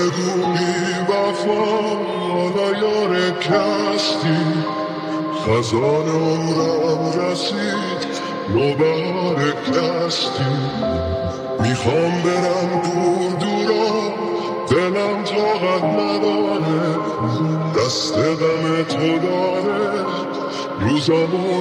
بگو بی وفا حالا یار کستی. خزان عمرم رسید نوبهار کستی. میخوام برم دور دورا دلم طاقت نداره. دست غم تو داره روزامو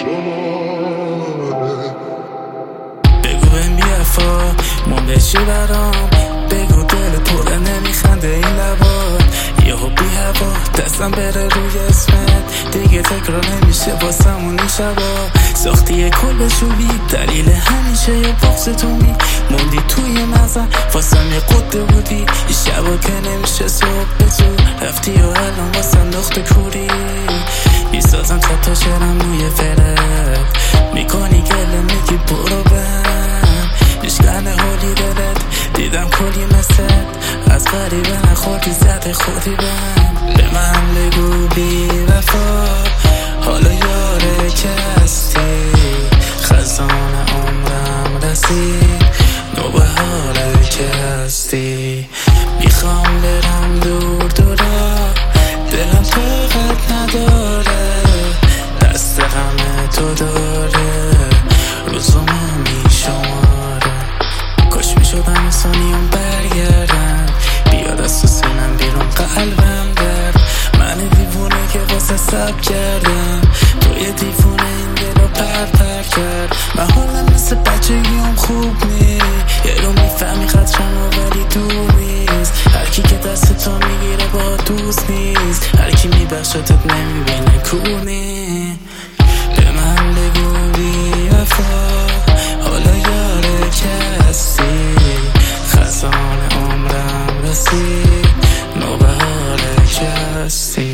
میشماره. بگو بهم بیافا مونده چی برام. بگو دل پره نمیخنده این لبات. یهو بی هوا دستم بره روی اسمت. دیگه تکرار نمیشه واسمون این شبا. ساختی یه کل بشوبی دلیل همیشه یه بغض تو موندی توی مغزم. واسم یه قده بودی این شبا که نمیشه صبح به تو رفتی و الان واسم نقطه کوری. میسازم صد تا شعرم روی فرد. میکنی گله میگی برو بهم. اشکن حالی دلت دیدم کلی مثل از غریبه نخوردی زده خودی بهم. به من بگو بی وفا حالا یاره کستی. خزان عمرم رسید نوبهار کستی. میخوام برم دور دورا دلم طاقت نداره. دست غم تو داره روزامو میشماره. کاش میشدم انسانیام برگردم بیاد از تو سینم بیرون قلبم درد. من دیوونه که واسه سب کردم تو یه دیوونه این دلو پر کرد. من حالم مثل بچگیام خوب نی یه رو میفهمی خطرمو ولی دور نیست. هرکی که دست تو میگیره با دوست نیست. هرکی میبخشتت نمیبینه کونی. به من بگو بی وفا حالا یاره کستی. خزان عمرم رسید نوبهار کستی.